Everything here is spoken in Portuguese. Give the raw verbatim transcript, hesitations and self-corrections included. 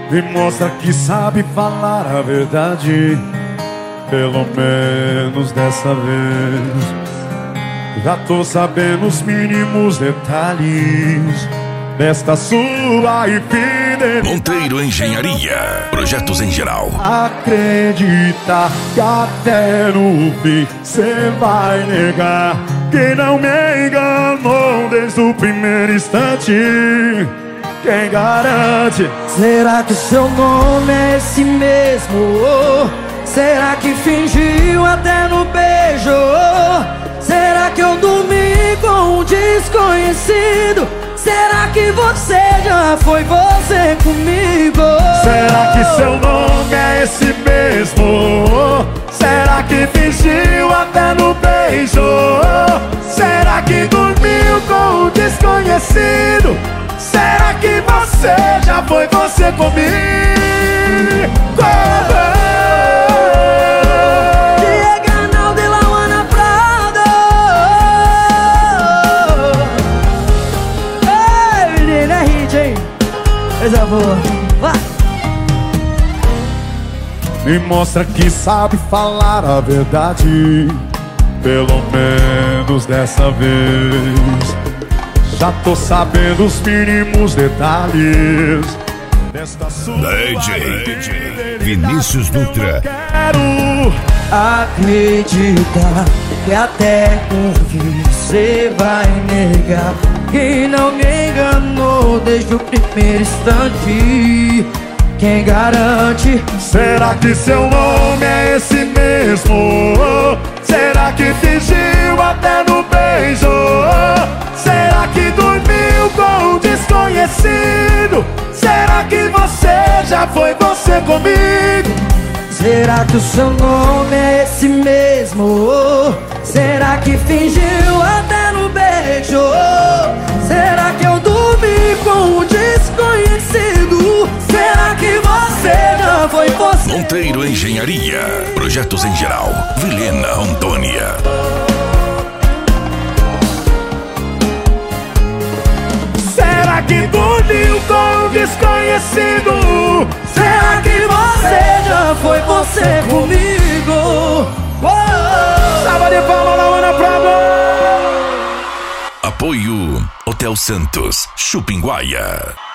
Me mostra que sabe falar a verdade, pelo menos dessa vez. Já tô sabendo os mínimos detalhes desta sua infidelidade. Monteiro Engenharia, projetos em geral. Acredita que até no fim cê vai negar que não me enganou desde o primeiro instante. Quem garante? Será que seu nome é esse mesmo? Será que fingiu até no beijo? Será que eu dormi com um desconhecido? Será que você já foi você comigo? Será que seu nome é esse mesmo? Será que fingiu até no beijo? Será que dormiu com um desconhecido? Será que você já foi você comigo? Diego Arnaldo e Lauana Prado. Ei, menina, é hit, hein? Coisa boa, vai! Me mostra que sabe falar a verdade, pelo menos dessa vez. Já tô sabendo os mínimos detalhes desta sua D J Vinícius Dutra. Quero acreditar que até por fim você vai negar que não me enganou desde o primeiro instante. Quem garante? Será que seu nome é esse mesmo? Será que fingiu até no beijo? Será que dormiu com um desconhecido? Será que você já foi você comigo? Será que o seu nome é esse mesmo? Será que fingiu até no beijo? Será que eu dormi com um desconhecido? Será que você já foi você? Monteiro Engenharia, projetos em geral. Vilhena Antônia. Será que dormiu com um desconhecido? Será que você já foi você comigo? Salva de palmas, Lauana Prado. Apoio Hotel Santos, Chupinguaia.